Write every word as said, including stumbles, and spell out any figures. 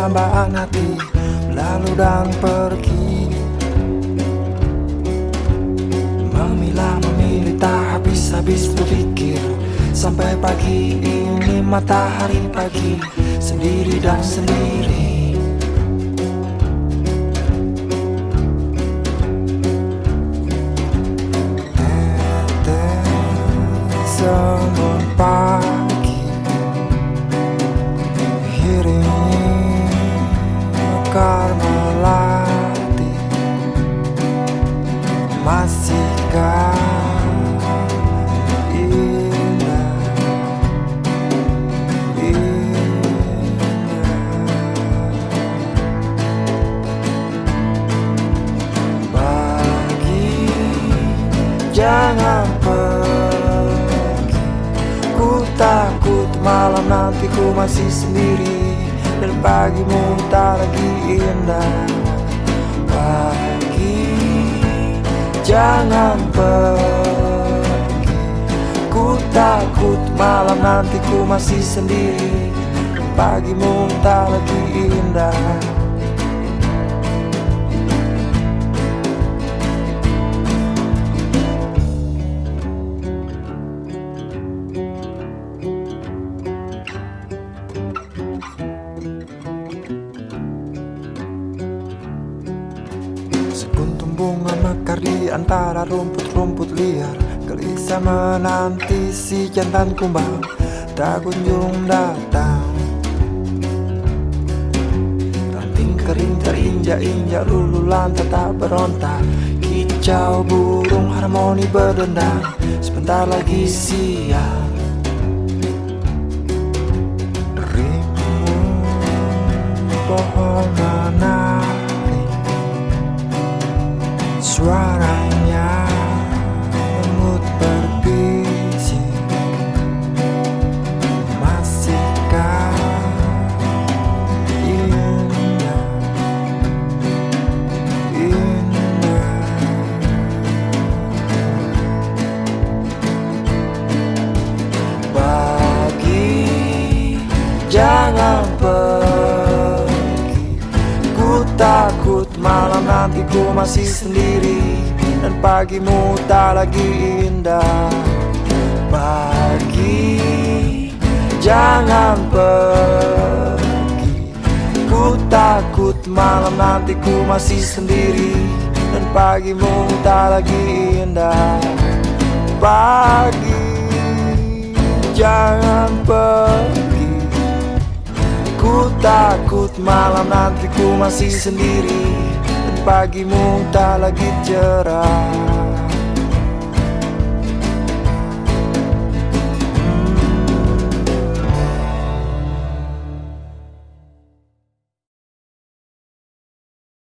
dambaan hati, lalu dan pergi. Memilah memilih tak habis-habis berpikir, sampai pagi ini matahari pagi, sendiri dan sendiri. Sembun pagi, iringi mekar melati, masihkah indah, indah. Pagi, jangan pergi, takut malam nanti ku masih sendiri, dan pagimu tak lagi indah. Pagi, jangan pergi, ku takut malam nanti ku masih sendiri, dan pagimu tak lagi indah. Sekuntum bunga mekar di antara rumput-rumput liar, gelisah menanti si jantan kumbang tak kunjung datang. Ranting kering terinjak-injak, lululan tetap berontak, kicau burung harmoni berdendang, sebentar lagi siang. Rimbun pohon menari, suaranya lembut berbisik, masihkah indah, indah. Pagi, jangan pergi, ku takut malam nanti ku masih sendiri, dan pagimu tak lagi indah. Pagi, jangan pergi, ku takut malam nanti ku masih sendiri, dan pagimu tak lagi indah. Pagi, jangan pergi, ku takut malam nanti ku masih sendiri, dan pagimu tak lagi cerah.